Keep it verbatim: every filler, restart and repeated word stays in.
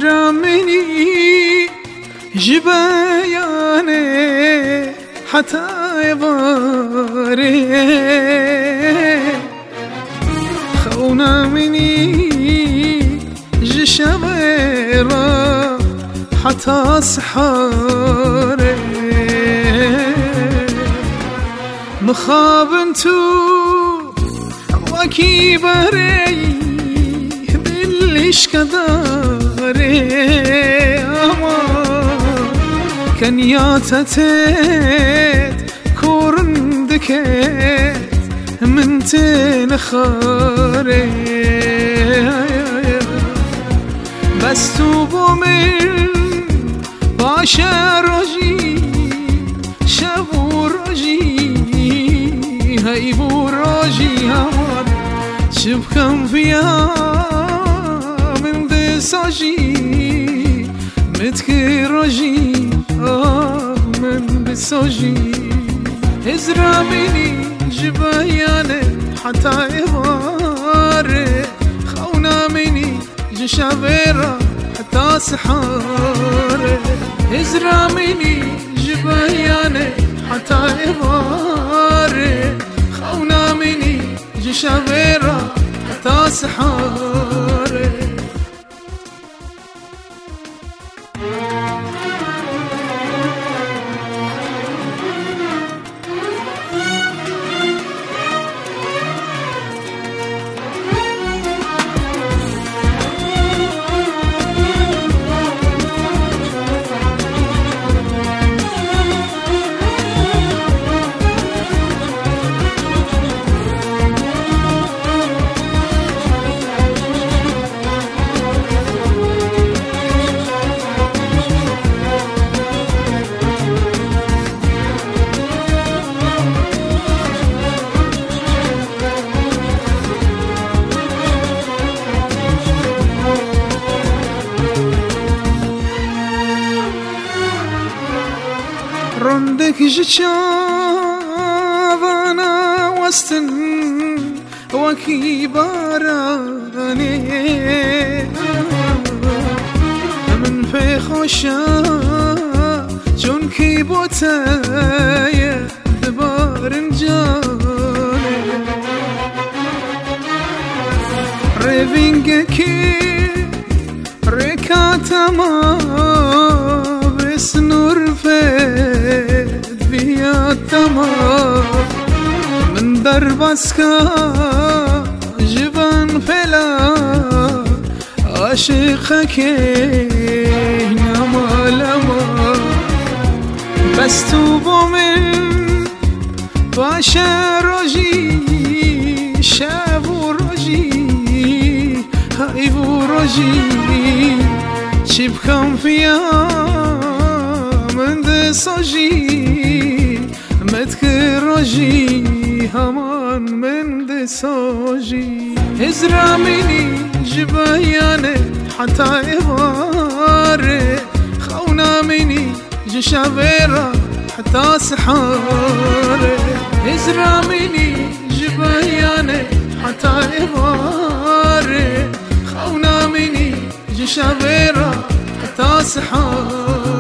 هجرامني جبياني حتى يباري خونا مني جشبيرا حتى سحاري مخابنتو وكيبري بالليش كداري أما كان ياتتت كورندكت من تنخاري بس توبو من باشا رجي شبو رجي هيبو رجي همان شبكم فيها من دي ساجي متكي رجي آه من دي ساجي ازراميني جباياني حتى يباري خونا مني جشابيرا حتى سحاري ازراميني جباياني حتى يباري خونا مني جشابيرا حتى سحاري رندك جشافانا وستن وكي باراني من في خوشا جون كي بوتايا دبارن جاني ريفينجكي ريكاتا ما بس نور فيد بيا التمام من دربسكا جبان فلا عاشقك نما لما بس توبو من باشا رجي شابو رجي هايبو رجي شبكم فيها من دي ساجي متكرجي همان من دي ساجي ازراميني جباياني حتى يباري خونا مني جشابيرا حتى سحاري ازراميني جباياني حتى يباري خونا مني جشابيرا حتى سحاري